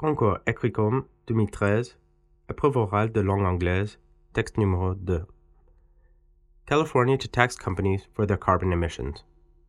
Concours Ecricom 2013, épreuve orale de langue anglaise, texte numéro 2. California to tax companies for their carbon emissions.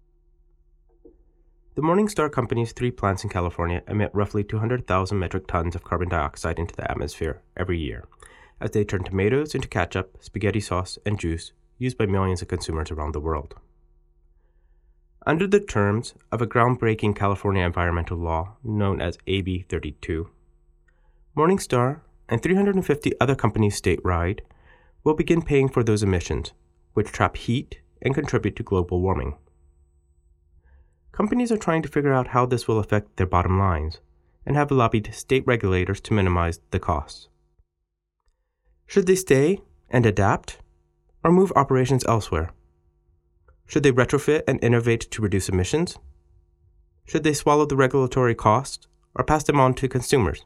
The Morningstar Company's 3 plants in California emit roughly 200,000 metric tons of carbon dioxide into the atmosphere every year, as they turn tomatoes into ketchup, spaghetti sauce, and juice used by millions of consumers around the world. Under the terms of a groundbreaking California environmental law known as AB 32, Morningstar and 350 other companies statewide will begin paying for those emissions, which trap heat and contribute to global warming. Companies are trying to figure out how this will affect their bottom lines and have lobbied state regulators to minimize the costs. Should they stay and adapt, or move operations elsewhere? Should they retrofit and innovate to reduce emissions? Should they swallow the regulatory costs or pass them on to consumers?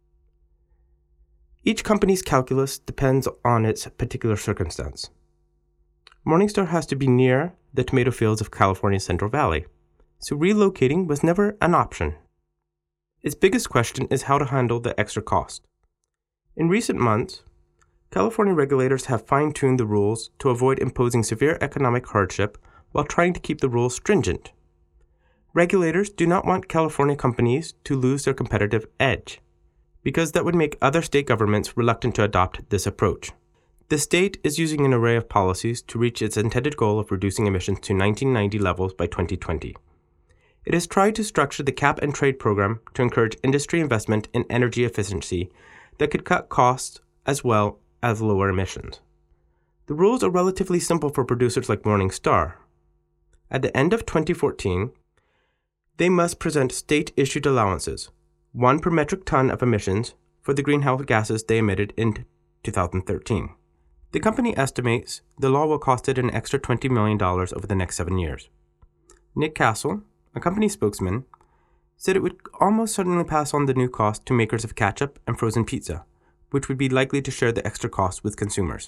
Each company's calculus depends on its particular circumstance. Morningstar has to be near the tomato fields of California's Central Valley, so relocating was never an option. Its biggest question is how to handle the extra cost. In recent months, California regulators have fine-tuned the rules to avoid imposing severe economic hardship while trying to keep the rules stringent. Regulators do not want California companies to lose their competitive edge, because that would make other state governments reluctant to adopt this approach. The state is using an array of policies to reach its intended goal of reducing emissions to 1990 levels by 2020. It has tried to structure the cap and trade program to encourage industry investment in energy efficiency that could cut costs as well as lower emissions. The rules are relatively simple for producers like Morningstar. At the end of 2014, they must present state-issued allowances, 1 per metric ton of emissions, for the greenhouse gases they emitted in 2013. The company estimates the law will cost it an extra $20 million over the next 7 years. Nick Castle, a company spokesman, said it would almost certainly pass on the new cost to makers of ketchup and frozen pizza, which would be likely to share the extra cost with consumers.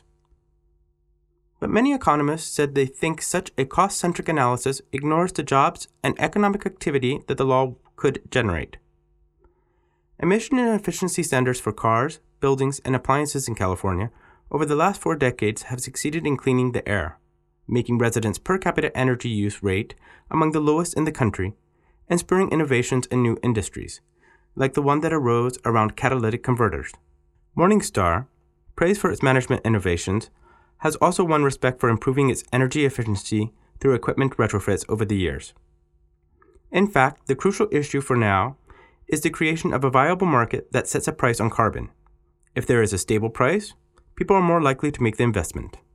But many economists said they think such a cost-centric analysis ignores the jobs and economic activity that the law could generate. Emission and efficiency standards for cars, buildings, and appliances in California over the last 4 decades have succeeded in cleaning the air, making residents' per capita energy use rate among the lowest in the country, and spurring innovations in new industries, like the one that arose around catalytic converters. Morningstar, praised for its management innovations, has also won respect for improving its energy efficiency through equipment retrofits over the years. In fact, the crucial issue for now is the creation of a viable market that sets a price on carbon. If there is a stable price, people are more likely to make the investment.